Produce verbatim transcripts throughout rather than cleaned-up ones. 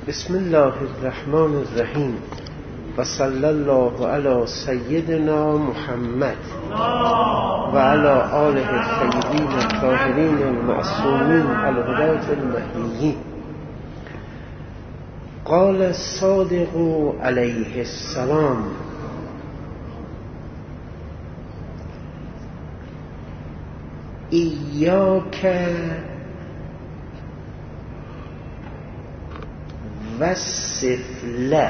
بسم الله الرحمن الرحیم و صلی الله علی سیدنا محمد و علی آله الطیبین الطاهرین المعصومین الهداة المهدیین. قال الصادق علیه السلام: ایاک و سفله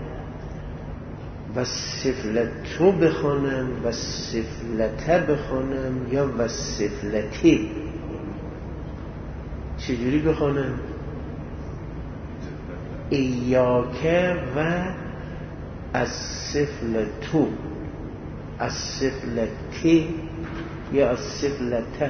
و سفلتو بخوانم و سفلته بخوانم یا و سفلتی؟ چجوری بخوانم؟ ایاک و از سفلتو، از سفلتی یا از سفلته؟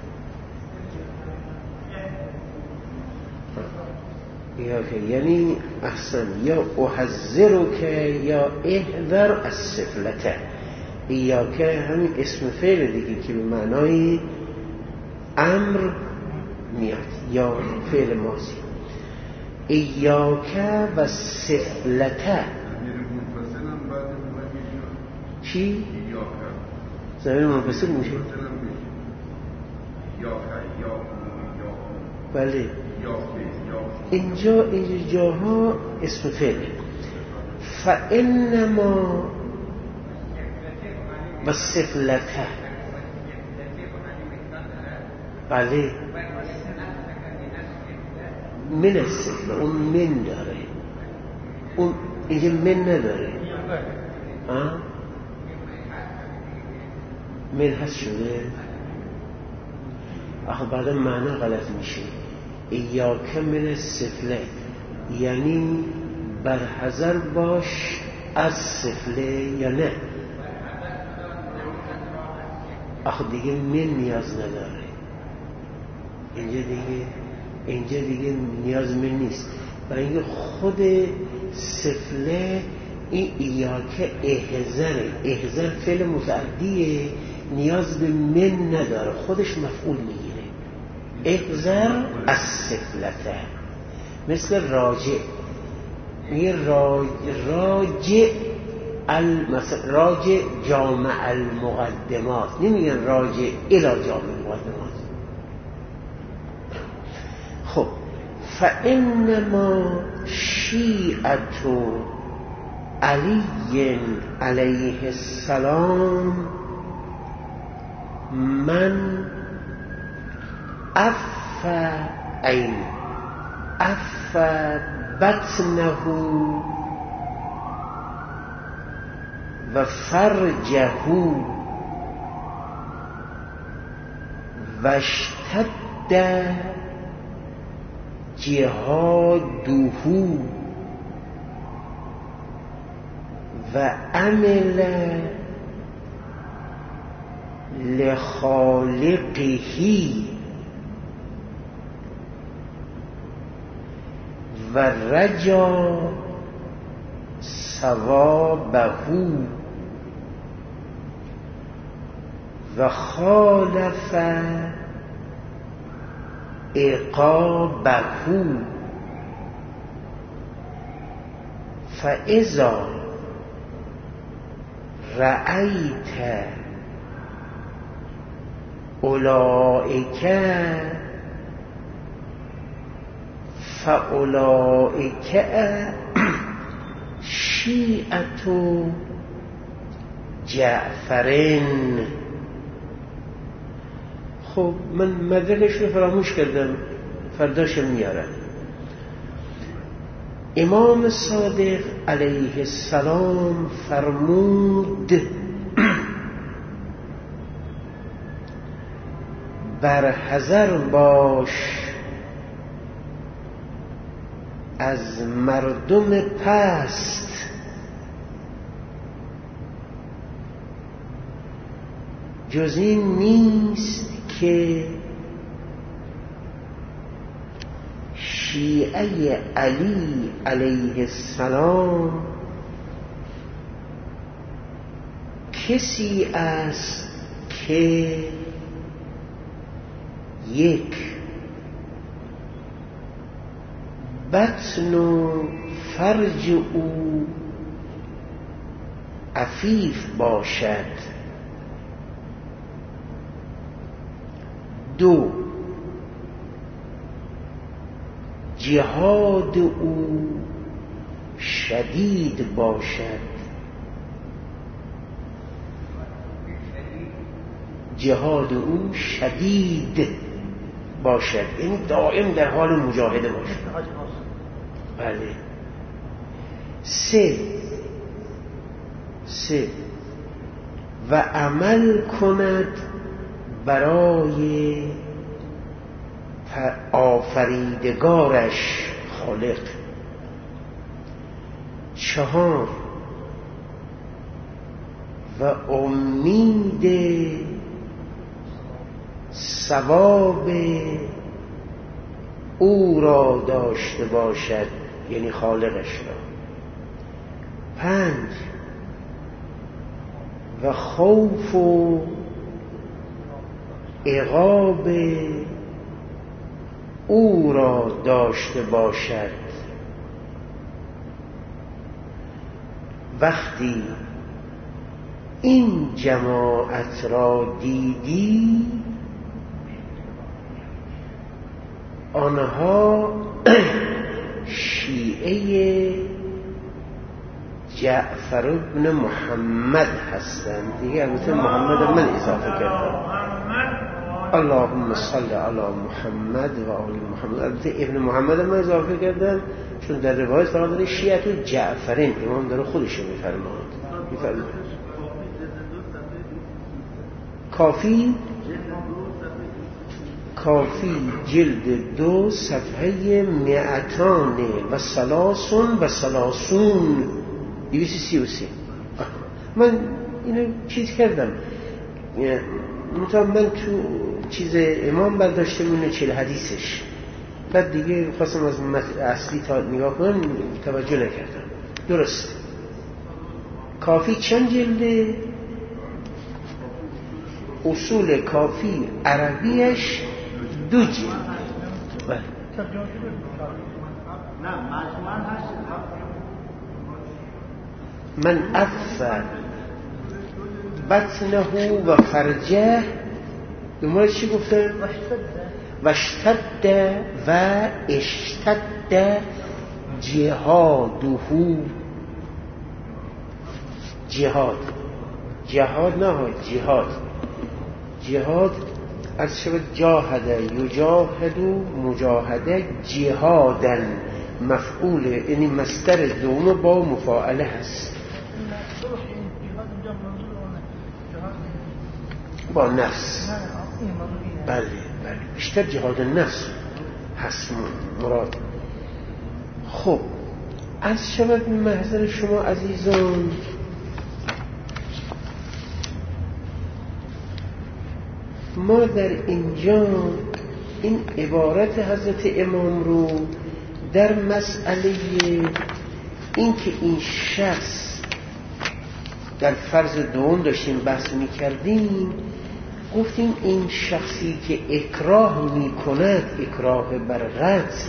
یا که یعنی احسن، یا احذرو که یا احذر از سفلته. یا که همین اسم فعل دیگه که به معنای امر میاد یا فعل ماضی. یا که و سفلته چی؟ زمین منفصل میشه؟ بله اینجا اینجا جاها اسم فعل. فانما و سفلته، بله من السفله، اون من داره، اون اینجا من نداره. ها من هست شده. آخه بعدا معنی غلط میشه. ایاک من السفله یعنی برحذر باش از سفله یا نه. آخه دیگه من نیاز نداره. اینجا دیگه اینجا دیگه نیاز من نیست، برای اینکه خود سفله این ایاک احذره. احذر فعل متعدیه، نیاز به من نداره، خودش مفعول میگیره. احذر از سفلته، مثل راجع. میگه راجع مثلا راجع جامع المقدمات، نمیگن راجع الی جامع المقدمات. خب فانما شیعت علی علیه السلام من اف عین اف بطنه و فرجه و اشتد جهاده و عمل لخالقه و رجا ثوابه و خالف عقابه فاذا رأیت اولئک فاولئک شیعت جعفرین. خب من مدلش رو فراموش کردم، فرداشم میارم. امام صادق علیه السلام فرمود برحذر باش از مردم پست جز این نیست که شیعه علی علیه السلام کسی است که یک بطن و فرج او عفیف باشد. دو، جهاد او شدید باشد. جهاد او شدید باشد یعنی دائم در حال مجاهده باشد. بله. سه سه و عمل کند برای آفریدگارش خالق. چهار و امید ثواب او را داشته باشد یعنی خالقش را. پنج و خوف و عقاب او را داشته باشد. وقتی این جماعت را دیدی آنها شیعه جعفر ابن محمد هستند. دیگه البته محمد من اضافه کردم. اللهم صل علی محمد و آل محمد. البته ابن محمد من اضافه کردم چون در روایت فقط داره شیعه و جعفرین. امام داره خودشو میفرماد. میفرماد کافی کافی جلد دو صفحه معتان و سلاسون و سلاسون دویست سی و سه. من اینو چیز کردم مثلا من تو چیز امام برداشته اینه چهل حدیثش، بعد دیگه خواستم از اصلی تا نگاه کنم توجه نکردم. درست کافی چند جلده؟ اصول کافی عربیش دو جلد. بله من افر بطنه و فرجه دماره چی گفته؟ واشتد و اشتد جهاده. جهاد جهاد نه جهاد جهاد از شبه جاهده یجاهد و مجاهده جهادن مفعول یعنی مصدر دوم با مفاعله هست با نفس. بله بله بیشتر جهاد نفس هست مراد. خب از شبه محضر شما عزیزان ما در اینجا این عبارت حضرت امام رو در مسئله این که این شخص در فرض دوم داشتیم بحث می کردیم گفتیم این شخصی که اکراه می کند اکراه بر غرض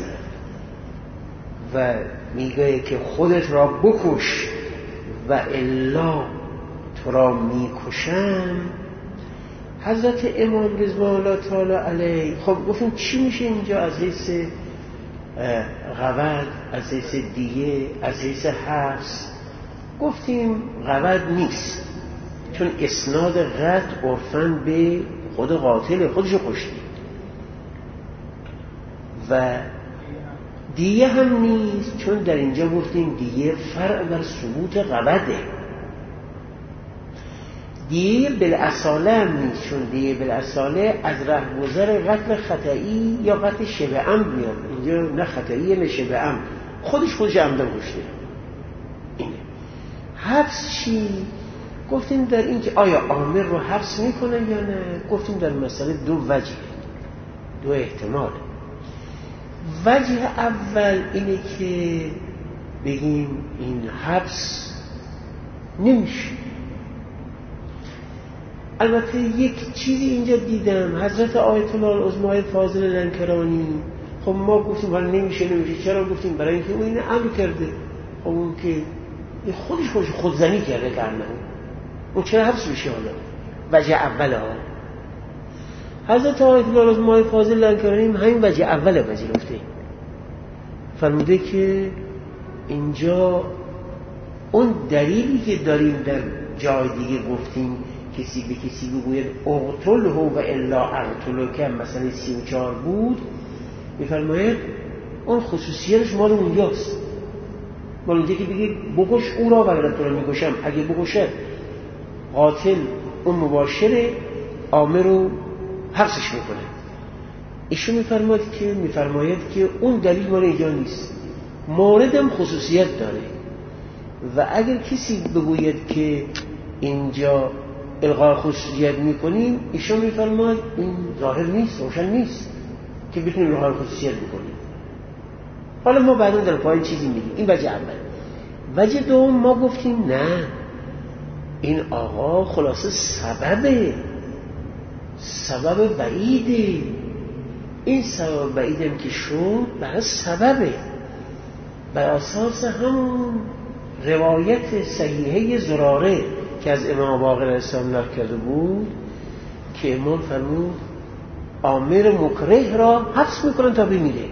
و میگه که خودت را بکش و الا تو را می کشم. حضرت امام رضوان الله تعالی علیه خب گفتیم چی میشه اینجا از حیث غود، از حیث دیه، از حیث حبس؟ گفتیم غود نیست چون اسناد قتل عرفاً به خود قاتل خودشو کشتی و دیه هم نیست چون در اینجا گفتیم دیه فرع بر ثبوت غوده. دیه بالاصاله هم نیست چون دیه بالاصاله از رهگذر قتل خطئی یا قتل شبه عمد میاد. اینجا نه خطئی نه شبه عمد، خودش خودش عمدن کشته. اینه حبس چی؟ گفتیم در این که آیا آمر رو حبس میکنه یا نه؟ گفتیم در مسئله دو وجه، دو احتمال. وجه اول اینه که بگیم این حبس نمیشه. البته یک چیزی اینجا دیدم حضرت آیت الله العظمای فاضل لنکرانی خب ما گفتیم حالا نمیشه نمیشه چرا گفتیم؟ برای اینکه اون این امر کرده. خب اون که خودش خودش خودزنی کرده کرنه اون چرا حبس بشه؟ حالا وجه اول ها حضرت آیت الله از ماه فاضل لنکرانیم همین وجه اول پذیرفته، فرموده که اینجا اون دلیلی که داریم در جای دیگه گفتیم کسی به کسی بگوید اقتله و الا اقتلک مثلا سی و چهار بود، میفرماید اون خصوصیتش مال اونجاست، مال اونجا که بگید بکش او را وگرنه تو را میکشم. اگه بکشه قاتل اون مباشر آمر رو حبسش میکنه. ایشون میفرماید که میفرماید که اون دلیل مال اینجا نیست، موردم خصوصیت داره و اگر کسی بگوید که اینجا الغای خصوصیت میکنیم، ایشون میفرماید این ظاهر نیست، روشن نیست که بتونیم الغای خصوصیت بکنیم. حالا ما بعدا در پایین چیزی میگیم. این وجه اول. وجه دوم ما گفتیم نه، این آقا خلاصه سببه، سبب بعیده. این سبب بعیدم که شد برای سببه، بر اساس همون روایت صحیحه زراره که از امام باقر علیه السلام نقل کرده بود که امام فرمود آمر مکره را حبس میکنن تا بمیره.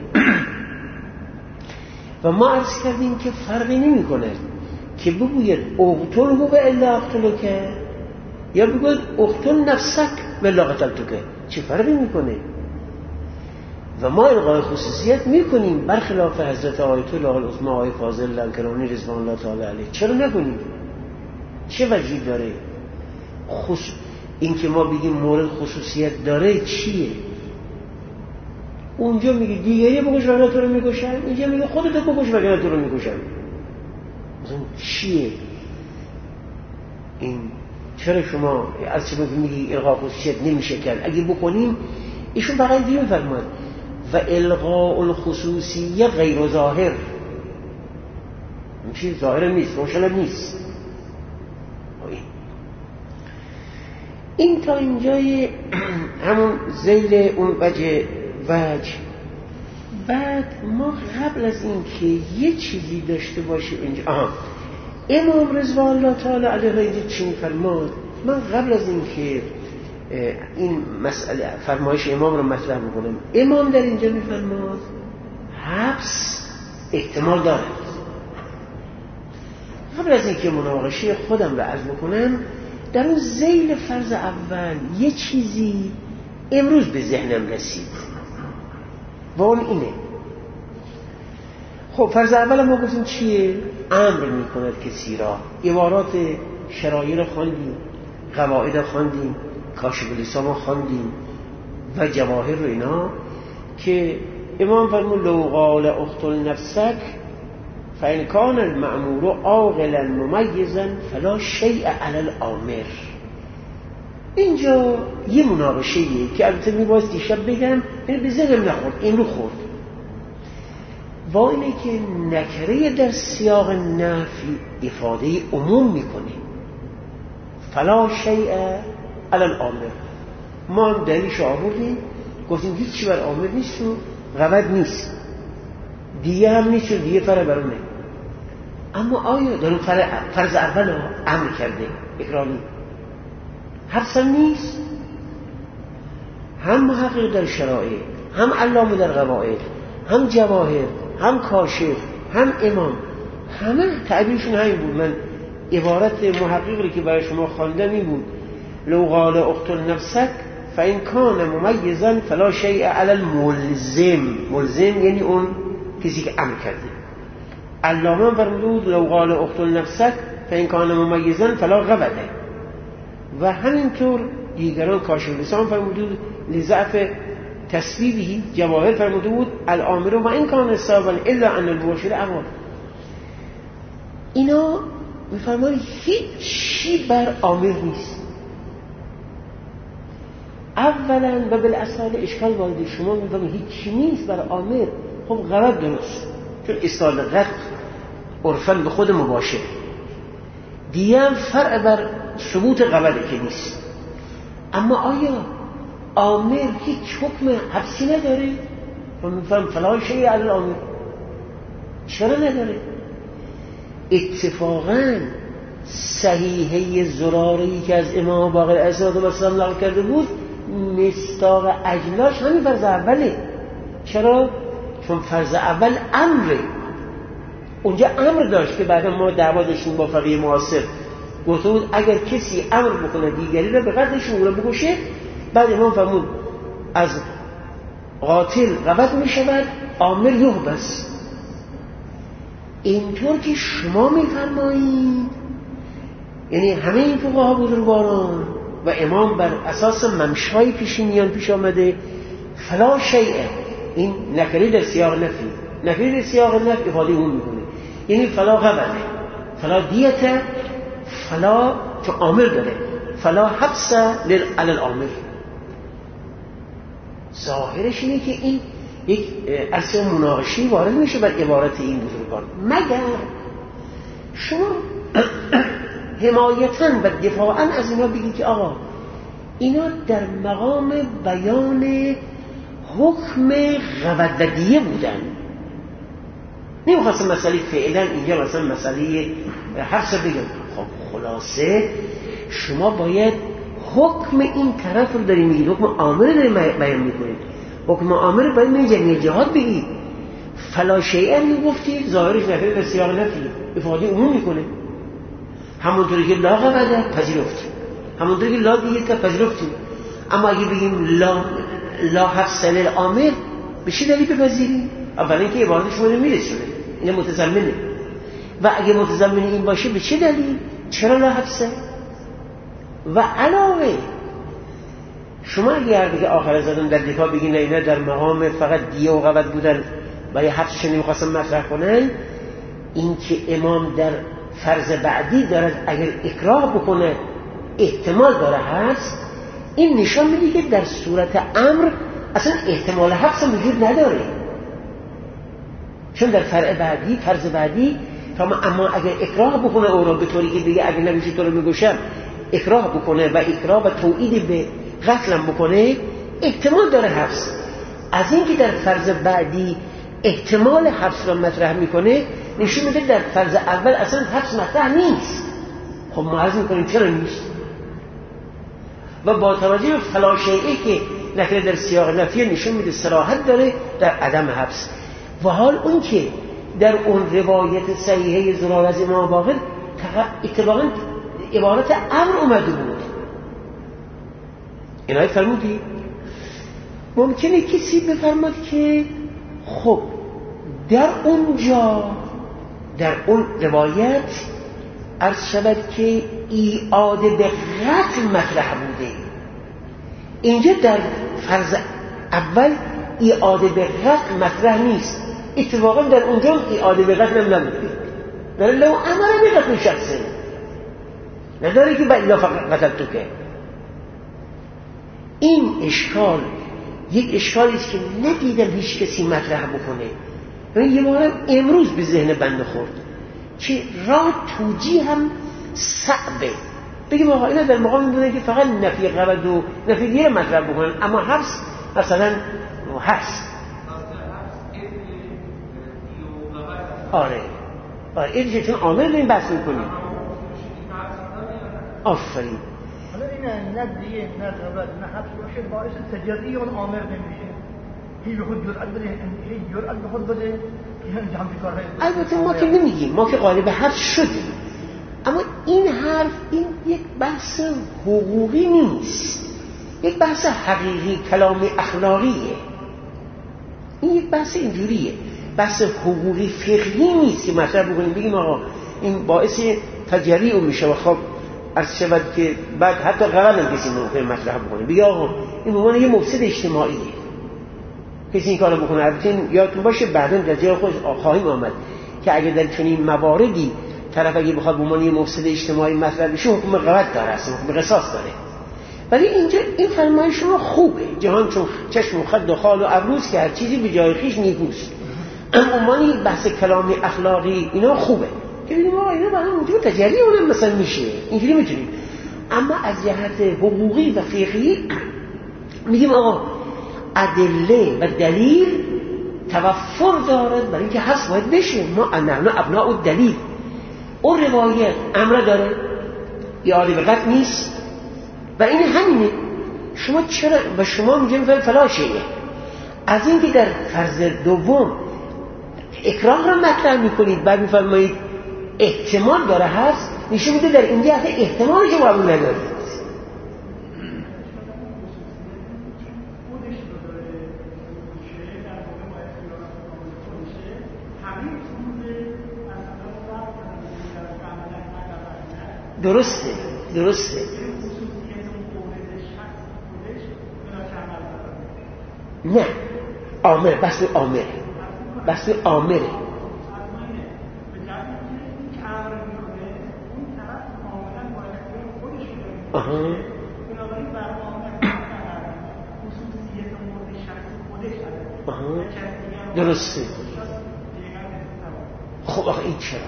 و ما عرض کردیم که فرقی نمی کنه که بگوید اقتله و الا اقتلک یا بگوید اقتل نفسک و الا قتلتک، چه فرقی میکنه؟ و ما الغای خصوصیت میکنیم برخلاف حضرت آیت الله العظمی آقای فاضل لنکرانی رضوان الله تعالی علیه. چرا نکنیم؟ چه وجهی داره؟ خصوص... این که ما بگیم مورد خصوصیت داره چیه؟ اونجا میگه دیگری بکش وگرنه تو رو میکشم، اینجا میگه خودت بکش وگرنه تو رو میکشم. مثلا چیه این؟ چرا شما از چه میگی الغا خصوصیت نمیشه کرد؟ اگه بکنیم ایشون فقط دیگه فرماد و الغاء الخصوصیه غیر ظاهر، میشه ظاهر نیست، روشن نیست. این تا اینجای همون ذیل اون وجه وجه. بعد ما قبل از این که یه چیزی داشته باشه اینجا، آها امام رضوان الله تعالی علیه اینجا چی می‌فرماد؟ من قبل از این که این مسئله فرمایش امام رو مطرح بکنم، امام در اینجا می‌فرماد حبس احتمال داره. قبل از این که مناقشه خودم رو عرض بکنم، در اون ذیل فرض اول یه چیزی امروز به ذهنم رسید و اون اینه. خب فرض اول ما گفتیم چیه؟ امر میکند کسی را. عبارات شرایع رو خواندیم، قواعد رو خواندیم، کاشف الاسلام رو خواندیم و جواهر رو اینا که امام فرمود لو قال اقتل نفسک فإن كان المأمور عاقلا ممیزا فلا شیء علی الآمر. اینجا یه مناقشه‌ایه که البته می‌باید دیشب بگم به ذهنم نخورد، این رو خورد. و اینه که نکره در سیاق نفی افاده عموم میکنه، فلا شیء علی الآمر. ما هم دلیلش آوردیم، گفتیم هیچی بر آمر نیست و غلط نیست، دیگه هم نیست و دیگه فرع برونه. اما آیا در اون فرض اول ها امر کرده اکرامی حبس هم نیست؟ هم محقق در شرایع، هم علامه در قواعد، هم جواهر، هم کاشف، هم امام، همه تعبیرشون همین بود. من عبارت محقق رو که برای شما خواندم این بود لو قال اقتل نفسک فإن کان ممیزا فلا شیء علی الملزم. ملزم یعنی اون کسی که امر کرده. علامه فرمود لو قال اقتل نفسک فإن کان ممیزا فلا غبطه. و همینطور دیگران کاشف لسان فرمود لضعف تسبیبی. جواهر فرموده بود الامر و این کان صابا الا ان المباشر اقوال. اینا میفرماید هیچی بر آمر نیست. اولا و بالاصل اشکال وارد شما میفرماید هیچی نیست بر آمر. خب غلط درست، چون اصطلاح قط عرفاً به خود مباشر، دیگه هم فرع بر ثبوت قبله که نیست. اما آیا آمر هیچ حکم حبسی نداره؟ من میفهم فلا شیء علی الامر. چرا نداره؟ اتفاقاً صحیحه زراری که از امام باقر علیه السلام نقل کرده بود مصداق اجلاش همین فرض اوله. چرا؟ چون فرض اول امره. اونجا امر داشت که بعد ما دعوا داشتیم با فقیه معاصر، گفته بود اگر کسی امر بکنه دیگری را به قتل شما را بکشه، بعد امام فرمود از قاتل قبض می شود، آمر یحبس. اینطور که شما می فرمایید، یعنی همه این فقها بزرگواران و امام بر اساس ممشای پیشینیان پیش آمده فلا شیء، این نکره در سیاق نفی، نکره در سیاق نفی افاده اون میکنه، یعنی فلا قبض، فلا دیت، فلا چون آمر داره، فلا حبس علی الامر. ظاهرش اینه که این یک اصل مناقشی وارد میشه بر عبارت این بزرگان، مگر شما حمایتاً و دفاعاً از اینا بگید که آقا اینا در مقام بیان حکم قبض و دیه بودن، نمیخواستم مسئله فعلا اینجا مثلا مسئله حبس بگم. خب خلاصه شما باید حکم این طرف رو داریم میگید، حکم آمر رو داریم بیان میکنید، حکم آمر رو باید من جمعی جهاد بگید. فلا شیئا میگفتید ظاهرش نفیر به سیاق نفی افاده عموم میکنه، همونطوری که لا قبضه پذیرفتیم، همونطوری که لا دیت که پذیرفتیم. اما اگه بگیم لا لا حبس علی الامر به چه دلیل بپذیریم؟ اولا اینکه عبارت شما نمیرسونه، این متضمنه، و اگه متضمن این باشه به چه دلیل؟ چرا لا حبسه؟ و علاوه شما اگر دیگه آخر زدن در دفاع بگین اینا در مقام فقط دیه و قبض بودن و یه حبسش نمیخواستن مطرح کنن، این که امام در فرض بعدی دارد اگر اکراه بکنه احتمال داره حبس، این نشان میده که در صورت امر اصلا احتمال حبس وجود نداره، چون در فرع بعدی فرض بعدی اما اگر اکراه بکنه او را به طوری که دیگه اگر نمیشه تو رو میگوشم اکراه بکنه و اکراه و توعید به قتلم بکنه احتمال داره حبس. از این که در فرض بعدی احتمال حبس را مطرح میکنه نشون میده در فرض اول اصلا حبس مطرح نیست. خب ما عرض میکنیم چرا نیست؟ و با توجه به فلا شیئه که نکره در سیاق نفی نشون میده صراحت داره در عدم حبس. و حال اون که در اون روایت صحیحه زرار از امام باقر اتفاقا عبارت امر اومده بود. اینایی فرمودی؟ ممکنه کسی بفرماد که خب در اونجا در اون روایت عرض شود که ایعاده به قتل مطرح بوده، اینجا در فرض اول ایعاده به قتل مطرح نیست، اتفاقا در اونجا ایعاده به قتل هم نبوده، داره لو امر به قتل شخصه، نداره که باید فقط قتل تو که. این اشکال یک اشکالی است که ندیدم هیچ کسی مطرح بکنه. من یه بارم امروز به ذهن بنده خورد که راه توجیه هم صعبه، بگیم آقا اینا در مقام بودن که فقط نفی قبض و نفی دیگه مطرح بکنن، اما حبس مثلا حبس آره آره این چون عامل داریم بحث میکنیم. آفرین. حالا این نه دیگه نه قبض نه حبس باشه باعث تجربی اون عامل نمیشه، هی به خود جرأت بده، هی جرأت به خود بده که انجام کارهای. البته ما که نمیگیم، ما که قالب حبس شدیم، اما این حرف این یک بحث حقوقی نیست، یک بحث حقیقی کلامی اخلاقیه. این یک بحث اینجوریه، بحث حقوقی فقهی نیست که مطرح بکنیم بگیم آقا این باعث تجریع میشه و خب عرض شود که بعد حتی قرار هم کسی ممکن مطرح بکنه بگه آقا این بمانه یه مفسد اجتماعیه کسی این کارو بکنه. البته یادتون باشه بعداً در جای خود خواهیم آمد که اگر در چنین مواردی طرف اگه بخواد بمانه یه مفسد اجتماعی مطرح بشه حکم قبض داره، اصلا حکم قصاص داره. ولی اینجا این فرمایش شما خوبه، جهان چون چشم و خد و خال و ابروز که هر چیزی به جای خویش نیکوست، اما این بحث کلامی اخلاقی اینا خوبه که بگیم آقا اینا با هم اونجا تجلی اونم مثلا میشه اینجوری میتونیم. اما از جهت حقوقی و فقهی میگیم آقا ادله و دلیل توفر دارد برای اینکه هست باید بشه. ما نحن ابناء الدلیل. اون روایت امر داره یا عالی به قطع نیست و این همینه. شما چرا و شما میگیم فلا شیء، از اینکه در فرض دوم اکراه را مطرح میکنید بعد میفرمایید احتمال داره هست، نشون میده در اینجا اصلا احتمالش رو قبول ندارید. درسته درسته نه آمر بس آمره بس آمره آها آها درسته. خب آخه این چرا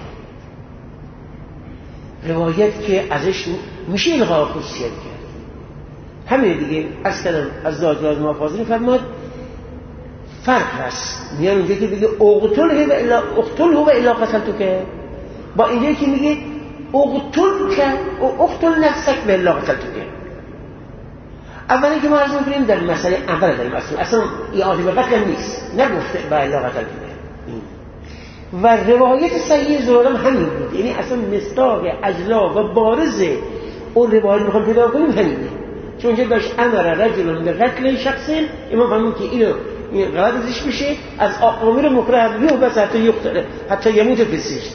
روایت که ازش میشه الغاء خصوصیت کرد؟ همین دیگه اصلا از زاجراز محافظین فرماد فرق هست میان اونجا که بگه اقتله و الا اقتله و الا قتلتو که با اینجا که میگه اقتل که اقتل نفسک و الا قتلتو که. اولی که ما عرض میکنیم در مسئله اول در مسئله اصلا اعاده به قتل نیست، نگفته و الا قتلتو که. و روایت صحیح زهرم همین بود، یعنی اصلا مصداق اجلا و بارز اون روایت میخوام پیدا کنیم همینه، چون اینجا داشت امر رجل به قتل شخص، امام فرمود که اینو این غلط ازش میشه از آمر مکره بیو بس حتی یقتله حتی یموت بسیش.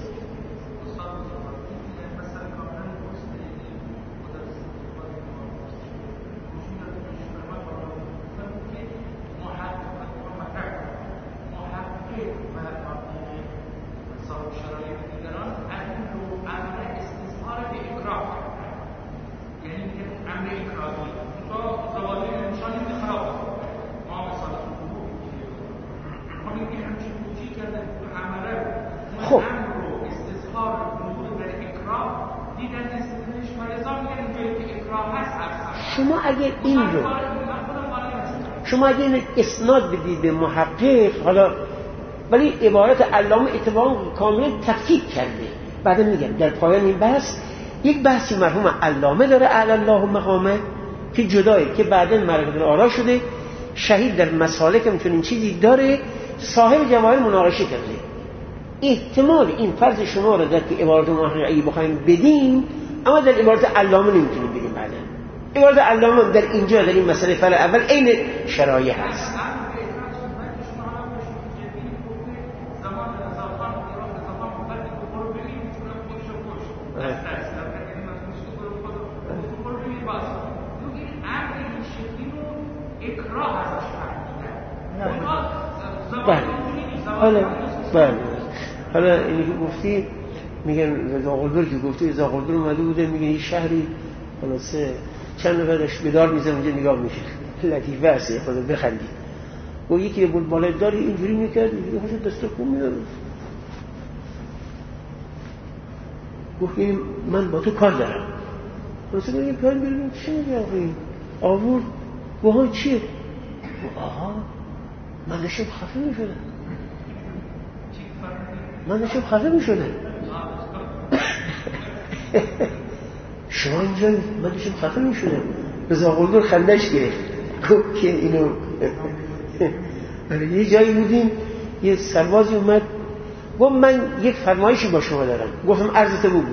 شما اگر این رو شما اگر این اسناد بدید به محقق، حالا ولی عبارت علامه اتفاقا کاملا تفکیک کرده. بعدا میگم در پایان این بحث یک بحثی مرحوم علامه داره اعلی الله مقامه که جدایی که بعدا مرحوم آرا شده، شهید در مسالک هم چون این چیزی داره، صاحب جواهر مناقشه کرده. احتمال این فرض شما رو در که عبارت محققی بخوایم بدیم، اما در عبارت علامه نمیتونیم بدیم. بعدا عبارت علامه در اینجا در این مسئله فعل اول عین شرایع هست. بله حالا بله حالا اینی که گفتی میگن رضا قلدر که گفتی رضا قلدر اومده بوده، میگن این شهری خلاصه چند نفرش بدار میزن اونجا نگاه میشه، لطیفه هسته خود بخندی. و یکی بود بالای داری اینجوری میکرد، اینجوری خوشت دسته کن میدارد. گفت من با تو کار دارم. خلاصه بگیم کار بریم چی میگه آقایی آورد گوها چیه؟ آها من داشتم خفه میشدم من داشتم خفه میشدم شما اینجا من داشتم خفه میشدم. رضا قلدر خندش گرفت گفت که اینو یه جایی بودیم یه سربازی اومد گفت من یک فرمایشی با شما دارم. گفتم عرضت بگو.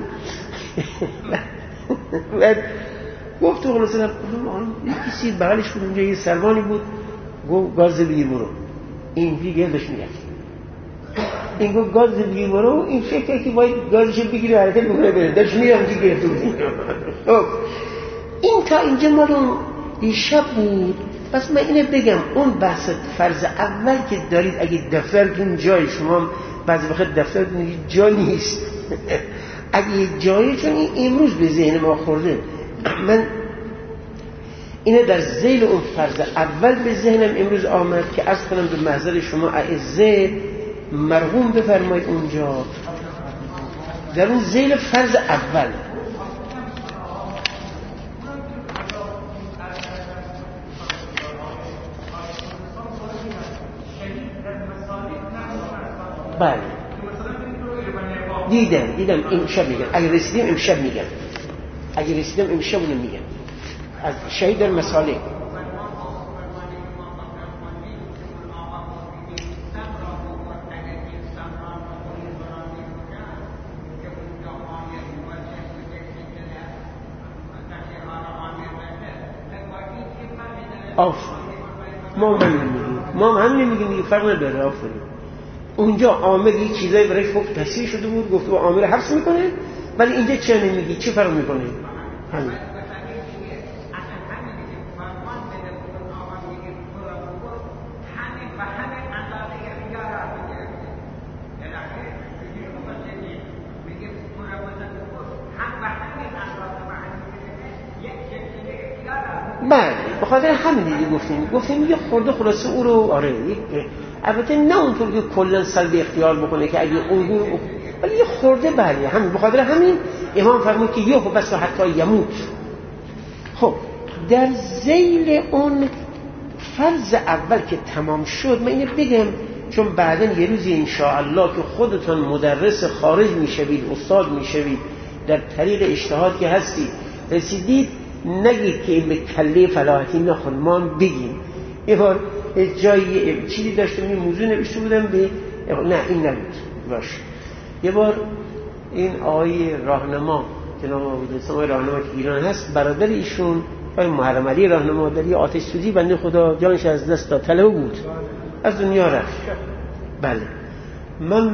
بعد گفت تو خلاصه یک کسی بغلش بود اونجا یه سربانی بود، گفت گاز بگیر برو. این دیگه داشت میگه این گفت گاز بگیر برو، این فکر که باید گازش بگیره حرکت بکنه بره، داشت میرم که گرفته بود. این تا اینجا ما رو دیشب بود. پس من اینه بگم اون بحث فرض اول که دارید اگه دفترتون جای شما بعضی وقت دفترتون جا نیست اگه جایی، چون این امروز به ذهن ما خورده، من اینه در ذیل اون فرض اول به ذهنم امروز آمد که عرض کنم به محضر شما اعزه مرحوم بفرمایید اونجا در اون ذیل فرض اول دیدم دیدم امشب میگم، اگه رسیدیم امشب میگم، اگه رسیدم امشب اونو میگم. از شهید در مساله آف ما هم نمیگیم ما هم نمیگیم دیگه، فرق نداره. آفرین اونجا عامل یه چیزایی برای فوق تصحیح شده بود، گفته و عامل حبس میکنه، ولی اینجا چه نمیگی؟ چه فرق میکنه؟ همین بله بخاطر همین دیگه گفتیم گفتیم یه خورده خلاصه او رو آره البته نه اونطور که کلا سلب اختیار بکنه که اگه اون ولی یه خورده بله همین بخاطر همین امام فرمود که یه بس حتی یموت. خب در ذیل اون فرض اول که تمام شد، من اینو بگم چون بعداً یه روزی انشاءالله که خودتون مدرس خارج میشوید، استاد میشوید، در طریق اجتهاد که هستید رسیدید، نگید که این به کله فلاحتی نخون، ما بگیم. یه بار جایی چیزی داشتم این موضوع نوشته بودم به نه این نبود باش. یه بار این آقای راهنما جناب آقای راهنما که ایران هست، برادر ایشون آقای محرم علی راهنما در یه آتش سوزی بنده خدا جانش از دست داد، طلبه بود از دنیا رفت. بله من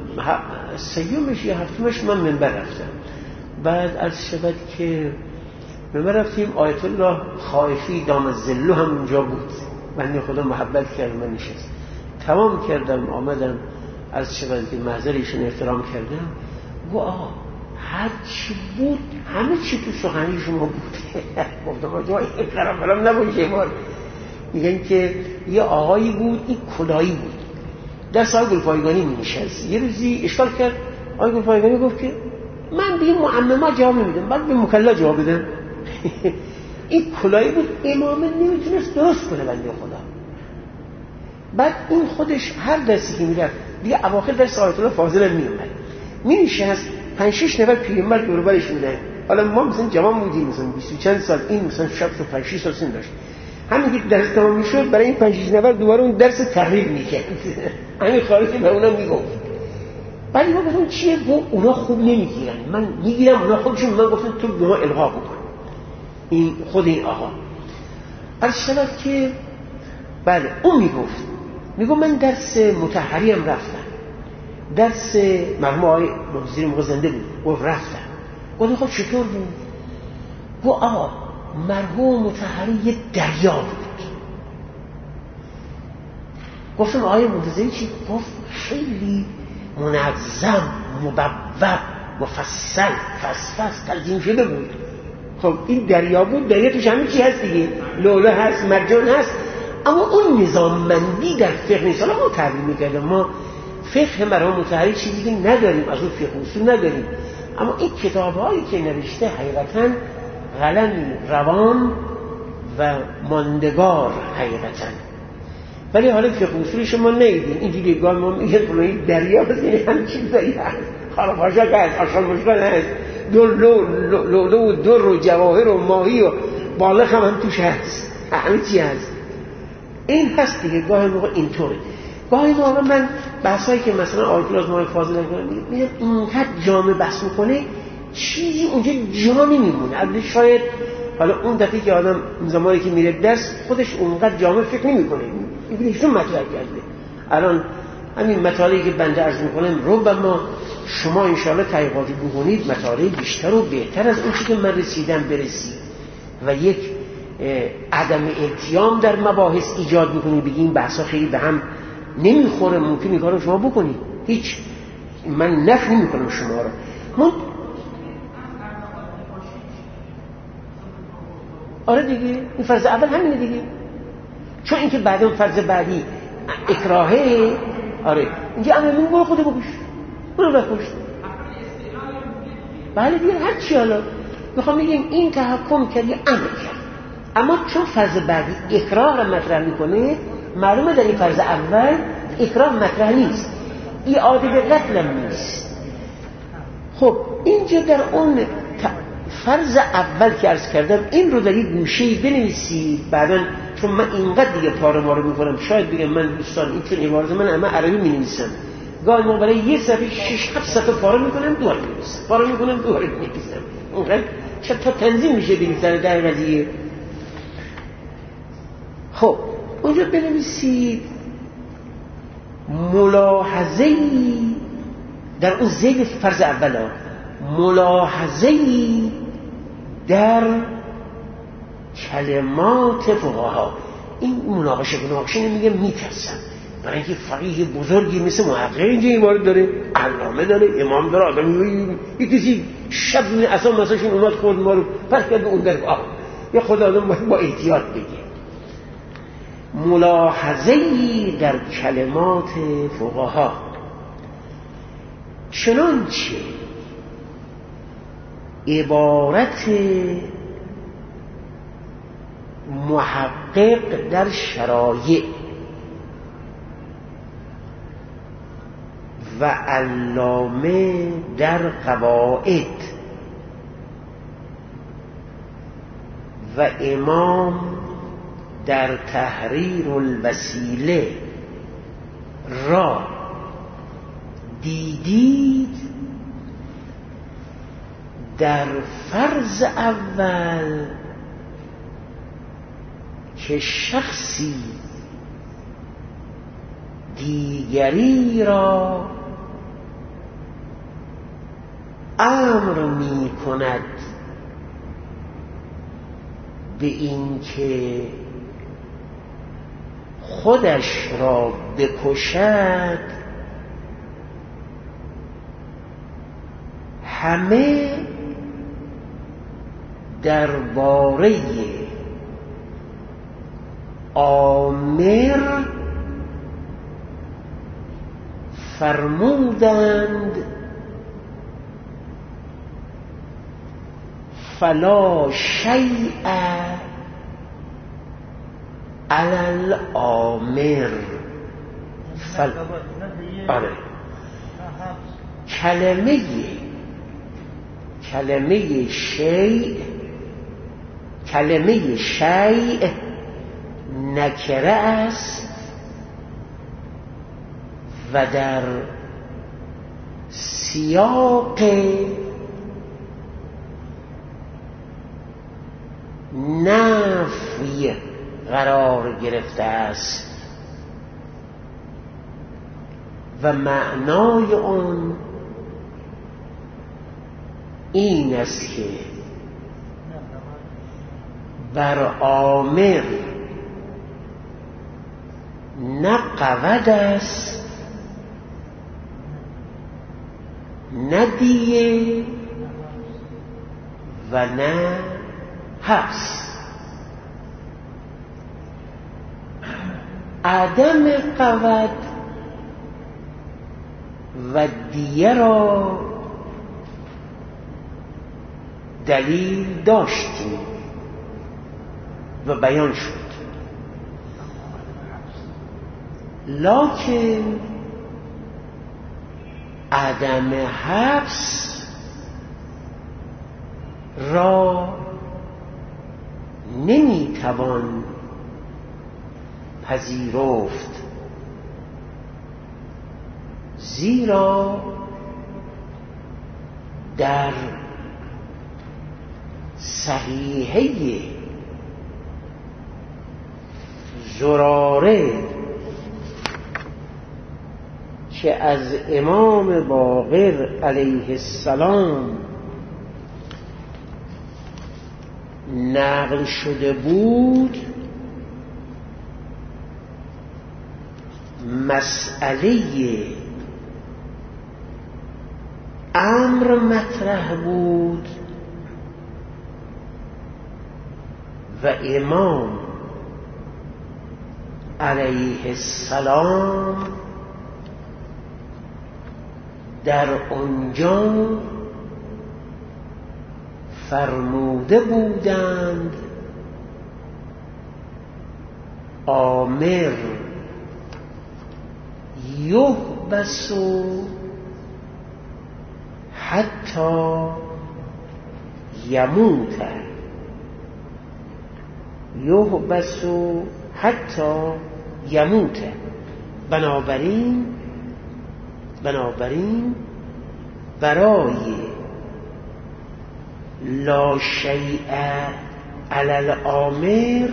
سیومش یا هفتمش من منبر رفتم، بعد از شبت که منبر رفتیم آیت الله خائفی دام الظل هم اونجا بود، بنده خدا محبت کرد، من نشست تمام کردم آمدم از شبت که محضر ایشون احترام کردم، گو آه هر چی بود همه چی تو سخنی شما بود. گفتم آجا این قرام برام نباشه. بار میگن که یه آقایی بود، این کلایی بود، در سال گلپایگانی می نشست. یه روزی اشکال کرد، آقای گلپایگانی گفت که من به این معمما جواب نمیدم، بعد به مکلا جواب بدم. این کلایی بود، امام نمیتونست درست کنه بنده خدا. بعد این خودش هر درسی که میرفت دیگه اواخر درس آیت الله فاضل هم میومد مینشست، پنج شش نفر پیرمرد دور و برش بودن. حالا ما مثلا جوان بودیم، مثلا بیست و چند سال، این مثلا شب تو پنج شش سال سن داشت. همین که درس تمام میشد برای این پنج شش نفر دوباره اون درس تقریر میکرد. همین خارجی به اونا میگفت. بعد ما گفتم چیه گفت اونا خوب نمیگیرن، من میگیرم اونا خوبشون. من گفتم تو به ما القا بکن. این خود این آقا عرض شد که بله اون میگفت میگفت من درس مطهری هم رفتم، درس مرحوم آقای وزیر موقع زنده بود، گفت رفتم. گفتم خب چطور بود؟ گفت آقا مرحوم مطهری یه دریا بود. گفتم آقای منتظری چی؟ گفت خیلی منظم، مبوب، مفصل، فصفص تنظیم شده بود. خب این دریا بود، دریا توش همه چی هست دیگه، لوله هست، مرجان هست، اما اون نظاممندی در فقه نیست. حالا ما تعبیر میکردم ما فقه مرحوم مطهری چیزی که نداریم، از اون فقه اصول نداریم، اما این کتاب‌هایی که نوشته حقیقتاً قلم روان و ماندگار حقیقتاً. ولی حالا فقه اصولش ما ندیدیم، اینجوری گال ما میگه فلانی دریا بزنی هم چیزایی هست، خراباشا هست، آشغال مشغال هست، دو لولو و در و جواهر و ماهی و بالغ هم, هم توش هست، همه چی هست. این هست دیگه. گاهی موقع اینطوره، گاهی موقع من بحثایی که مثلا آیت الله از ماه فاضل میگم اینقدر جامع بحث میکنه چیزی اونجا جا نمیمونه. البته شاید حالا اون دفعه که آدم زمانی که میره درس خودش اونقدر جامع فکر نمیکنه، میگه ایشون مطرح کرده. الان همین مطالعی که بنده عرض میکنم ربما شما انشاءالله تحقیقاتی بکنید مطالعه بیشتر و بهتر از اون چیزی که من رسیدم برسید و یک عدم التیام در مباحث ایجاد میکنید، بگید بحثا خیلی به هم نمیخوره، ممکن این کارو شما بکنید. هیچ من نفی نمیکنم شما رو. من آره دیگه این فرض اول همینه دیگه، چون اینکه بعد اون فرض بعدی اکراهه. آره اینجا امر برو خود بکش، برو بکش. بله دیگه هر چی. حالا میخوام بگیم این تحکم کردی امر کرد، اما چون فرض بعدی اکراه را مطرح میکنه، معلومه در این فرض اول اکراه مطرح نیست، اعاده به قتل هم نیست. خب اینجا در اون فرض اول که عرض کردم این رو در یک گوشه‌ای بنویسید. بعداً چون من اینقدر دیگه پاره ماره میکنم شاید بگم من دوستان این چون عبارت من اما عربی مینویسم، گاهی ما برای یک صفحه شش هفت صفحه پاره میکنم دوباره مینویسم، پاره میکنم دوباره مینویسم. اینقدر چند تا تنظیم میشه دیگه سر در قضیه. خب اونجا بنویسید ملاحظه‌ای در اون زید فرض اولا، ملاحظه‌ای در کلمات فقها. این مناقشه مناقشه نمیگم میترسم، برای اینکه فقیه بزرگی مثل محقق اینجا عبارت داره، علامه داره، امام داره، آدمی یه کسی شب اصلا مساشون اومد خورد ما رو پس کرد اون در آه یا خدا آدم باید با احتیاط بگه. ملاحظه‌ای در کلمات فقها چنانچه عبارت محقق در شرایع و علامه در قواعد و امام در تحریر الوسیله را دیدید، در فرض اول که شخصی دیگری را امر می کند به این که خودش را بکشد، همه درباره آمر فرمودند فلا شیء علی الآمر. فل... آره کلمه کلمه شیء کلمه شیء نکره است و در سیاق نفی قرار گرفته است و معنای آن این است که بر آمر نه قود است نه دیه و نه حبس. عدم قود و دیه را دلیل داشتیم و بیان شد، لکن عدم حبس را نمیتوان پذیرفت، زیرا در صحیحه زراره که از امام باقر علیه السلام نقل شده بود، مسئله امر مطرح بود و امام علیه السلام در آنجا فرموده بودند آمر یحبس حتی یموت یحبس حتی یموت. بنابراین بنابراین برای لا شیء علی الامر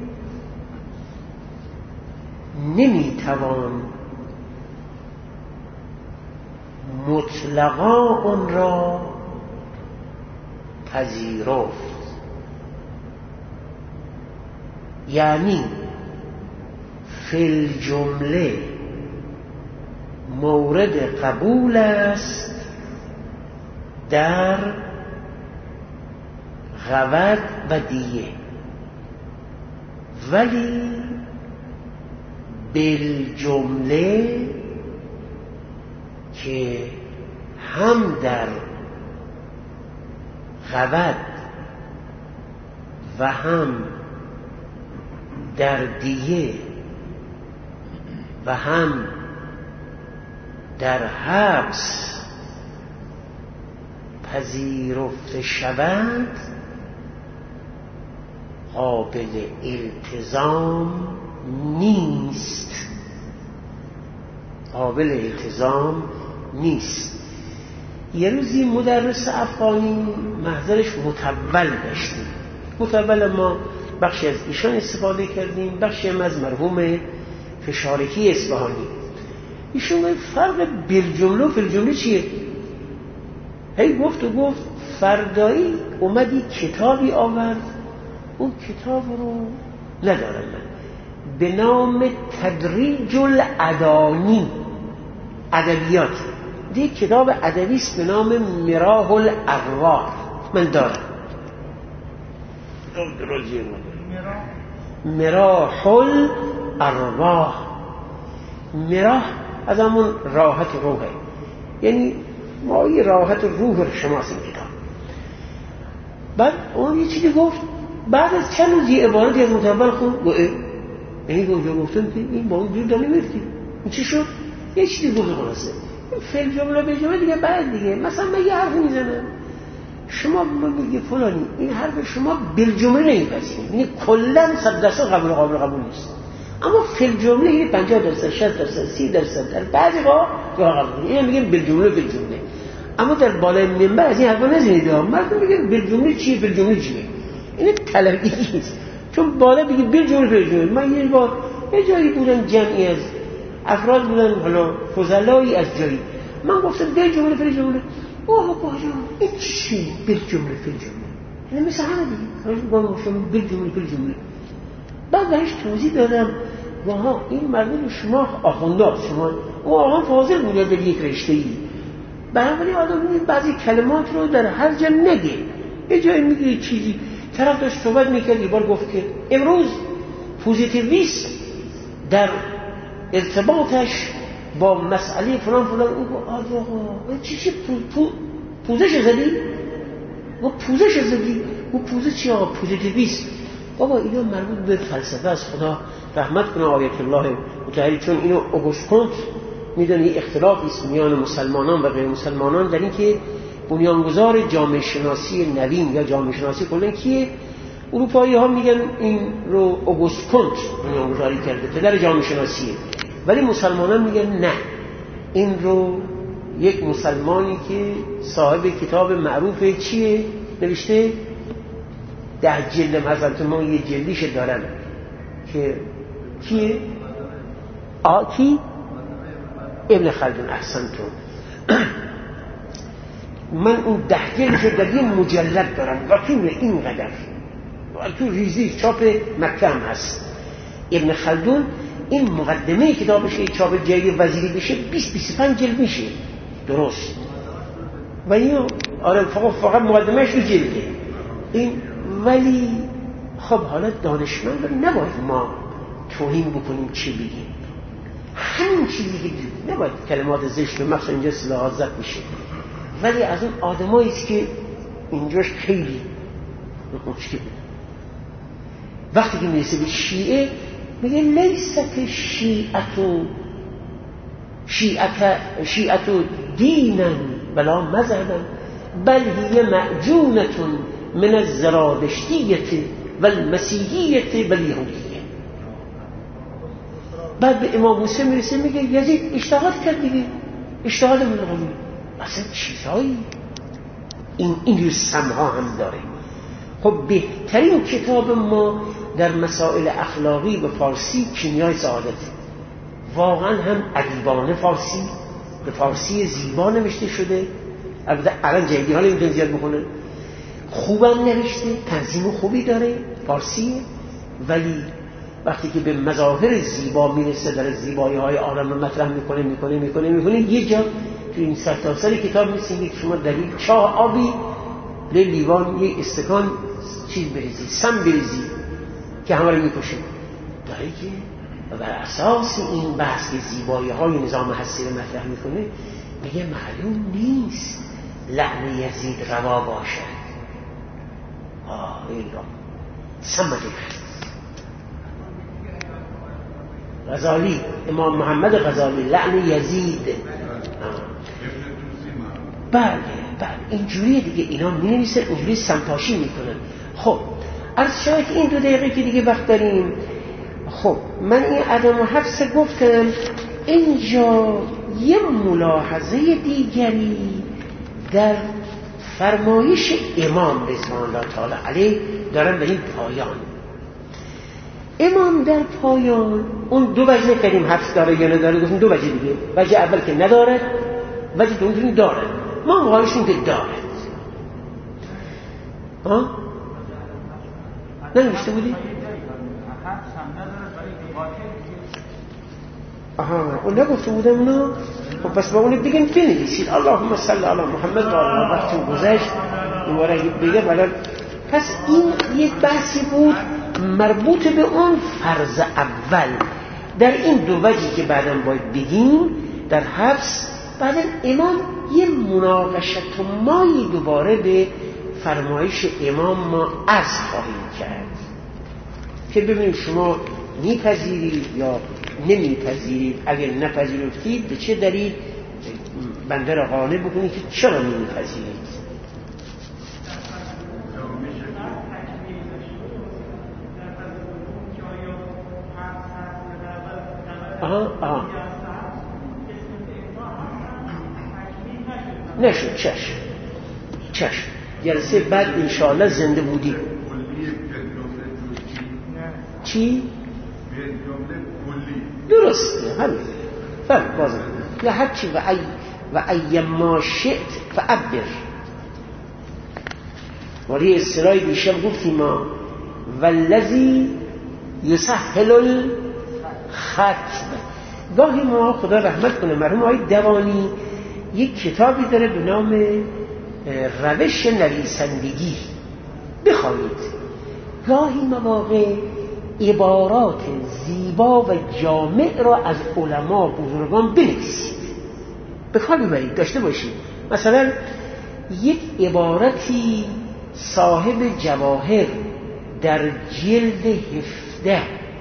نمیتوان مطلقا اون را پذیرفت. یعنی فی الجمله مورد قبول است در غوط و دیه، ولی بالجمله که هم در غوط و هم در دیه و هم در حبس پذیرفته شود قابل التزام نیست. قابل التزام نیست. یه روزی مدرس افغانی محضرش متول داشتیم. متول ما بخشی از ایشان استفاده کردیم، بخشی هم از مرحوم فشارکی اصفهانی. ایشون فرق بالجمله و فی‌الجمله چیه؟ هی گفت و گفت فردایی اومدی کتابی آورد، اون کتاب رو ندارم من، به نام تدریج الادانی، ادبیات، دیگه کتاب ادبی است به نام مراح الارواح، من دارم. مراح الارواح، مراح از همون راحت روحه، یعنی ما یه راحت روح رو شماسیم کتاب. بعد اون یه چیزی گفت، بعد از چند روز یه عبارتی از متول خون گفت این گفت گفتم که این با اون دور دانی میرتی این چی شد؟ یه چیزی گفت خلاصه فعل جمله به جمله دیگه. بعد دیگه مثلا من یه حرف میزنم، شما میگه فلانی این حرف شما بالجمله نمیپذیرید، یعنی کلا صد درصد قبول قابل قبول نیست، اما فعل جمله یعنی پنجاه درصد شصت درصد سی درصد در بعضی ها قابل، اینو میگن بالجمله بالجمله. اما در بالای منبر از این حرفا نزنید، مردم میگن بالجمله چیه بالجمله چیه، این طلبی نیست، چون بالا بگی بالجمله بالجمله. من یه بار یه جایی بودم، جمعی از افراد بودن، حالا فضلایی از جایی، من گفتم بالجمله بالجمله، اوه بابا این چی بالجمله بالجمله، یعنی مثل همه دیگه گفتم بالجمله بالجمله. بعد بهش توضیح دادم واها این مردم شما آخونده، شما او آقا فاضل بوده در یک رشته‌ای، بنابراین آدم بعضی کلمات رو در هر جا نگه، یه جایی میگه چیزی. طرف داشت صحبت میکرد، یه بار گفت که امروز پوزیتیویست در ارتباطش با مسئله فلان فلان، او گفت آقا چی چی پوزش زدی؟ و پوزش زدی؟ و پوزش چی آقا؟ پوزیتیویست. بابا اینا مربوط به فلسفه است، خدا رحمت کنه آیت الله مطهری، چون اینو اوگوست کنت میدونی اختلافی است میان مسلمانان و غیر مسلمانان در این که بنیانگذار جامعه شناسی نوین یا جامعه شناسی کلا کیه؟ اروپایی ها میگن این رو اوگوست کنت بنیانگذاری کرده، پدر جامعه شناسیه، ولی مسلمانان میگن نه، این رو یک مسلمانی که صاحب کتاب معروف چیه نوشته، ده جلد، مثلا ما یه جلدیش دارم که کیه؟ آکی ابن خلدون. احسنتون. من اون ده جلدش در یه مجلد دارم و طول این قدر و تو ریزی چاپ مکه هم هست. ابن خلدون این مقدمه کتابش که چاپ جدید وزیری بشه بیست بیست و پنج جلد میشه درست، و این آره فقط فقط مقدمهش دو جلده این. ولی خب حالا دانشمند رو نباید ما توهین بکنیم، چی بگیم، همین چیزی که نباید کلمات زشت به مخصوص اینجا اصطلاحات زد میشه، ولی از اون آدمایی است که اینجاش خیلی مشکل. وقتی که میرسه به شیعه میگه لیست شیعتو شیعت شیعتو دینن بلا مذهبا بل هي معجونة من الزرادشتیة و المسیحیة و الیهودیة. بعد به امام موسی میرسه میگه یزید اجتهاد کرد دیگه، اجتهاد من قبول. اصلا چیزایی این این سمها هم داره. خب بهترین کتاب ما در مسائل اخلاقی به فارسی کیمیای سعادته، واقعا هم ادیبانه فارسی، به فارسی زیبا نوشته شده. البته الان جدیدی ها نمیتونن زیاد بکنن، خوبم نوشته، تنظیم خوبی داره فارسی، ولی وقتی که به مظاهر زیبا میرسه در زیبایی های عالم رو مطرح میکنه میکنه میکنه میکنه یه جا تو این سرتاسر کتاب میسید که شما در یک چاه آبی به لیوان یک استکان چیز بریزی، سم بریزی که همه رو میکشه. داره که بر اساس این بحث که زیبایی های نظام هستی رو مطرح میکنه میگه معلوم نیست لعن یزید روا باشد. آه ایران سمده غزالی، امام محمد غزالی لعن یزید. بله بله اینجوری دیگه اینا می نویسن، اینجوری سمتاشی میکنن. خب عرض شاید این دو دقیقه که دیگه وقت داریم، خب من این عدم و حفظ گفتم. اینجا یه ملاحظه دیگری در فرمایش امام رضوان الله تعالی علیه دارن به این پایان. امام در پایان اون دو وجه نکردیم حفظ داره یا نداره، گفتیم دو وجه دیگه. وجه اول که نداره، وجه دوم داره. ما مقایشون که داره. ها؟ ننوشته بودی؟ آها اون نگفته بودم اونو؟ خب پس با اون بگیم بنویسید اللهم صل علی محمد و آله. وقتی گذشت دوباره بگه بلد. پس این یک بحثی بود مربوط به اون فرض اول. در این دو وجهی که بعداً باید بگیم در حفظ، بعداً امام یه مناقشت مایی دوباره به فرمایش امام ما عرض خواهیم کرد که ببینیم شما میپذیرید یا نمیپذیرید. اگر نپذیرفتید به چه دلیل بنده را قانع بکنید که چرا نمیپذیرید. آها آها نشد. چشم چشم جلسه بعد انشاءالله زنده بودی. چی؟ درسته همین فرق بازم یا هرچی و ای و ایما شئت فعبر. ولی اصطلاحی دیشب گفتیم ما والذی یسهل الختم. گاهی ما خدا رحمت کنه مرحوم آقای دوانی یک کتابی داره به نام روش نویسندگی، بخواهید. گاهی مواقع عبارات زیبا و جامع را از علما بزرگان بنویسید، به کار ببرید، داشته باشید. مثلا یک عبارتی صاحب جواهر در جلد هفده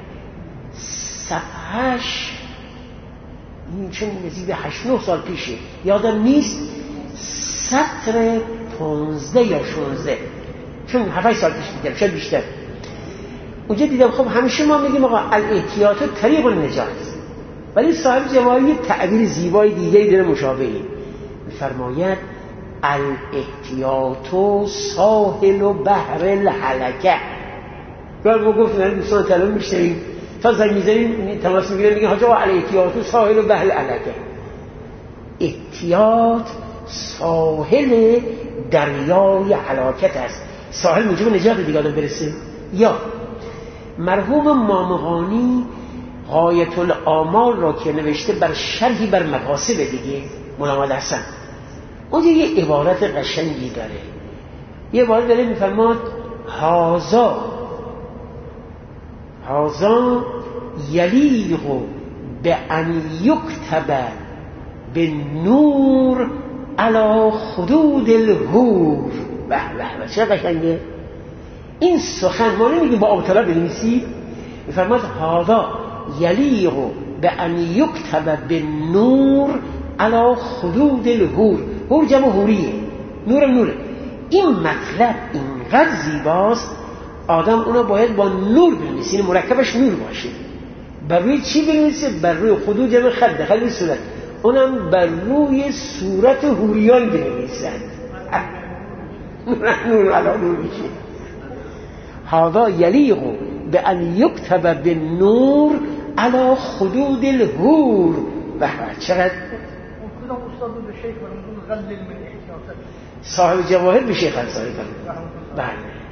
صفحهش چون نزدیک هشت نه سال پیشه یادم نیست، سطر پانزده یا شانزده، چون هفت سال پیش دیدم شاید بیشتر. اونجا دیدم خب همیشه ما میگیم آقا الاحتیاط طریق النجات، ولی صاحب جواهر یه تعبیر زیبای دیگه داره مشابهی، میفرماید الاحتیاط ساحل و بحر الهلکه. گفت ما گفتیم دوستان کلام میشنویم تا زنگ میزنیم تماس میگیرن میگن حاجا الاحتیاط ساحل و بحر الهلکه. احتیاط ساحل دریای هلاکت است. ساحل موجب نجات دیگه آدم برسه. یا مرحوم مامغانی غایت الآمال را که نوشته بر شرحی بر مقاصد دیگه مولانا حسن، اونجا یه عبارت قشنگی داره. یه عبارت داره میفرماد هازا هازا یلیق به ان یکتب به نور علی خدود الهور. به به چه قشنگه این سخن. ما نمیگیم با آبتلا بنویسید، میفرماد هذا یلیق به ان یکتب به نور علی خدود الهور. هور جمع هوریه، نورم نوره. این مطلب اینقدر زیباست آدم اونو باید با نور بنویسه، این مرکبش نور باشه. بر روی چی بنویسه؟ بر روی خدود جمع خد، خد صورت، اونم بر روی صورت هوریان بنویسن. نور علا نور میشه. هذا یلیق بأن یکتب بالنور علی خدود الهور. به چقدر صاحب جواهر به شیخ انصاری فرمود. بله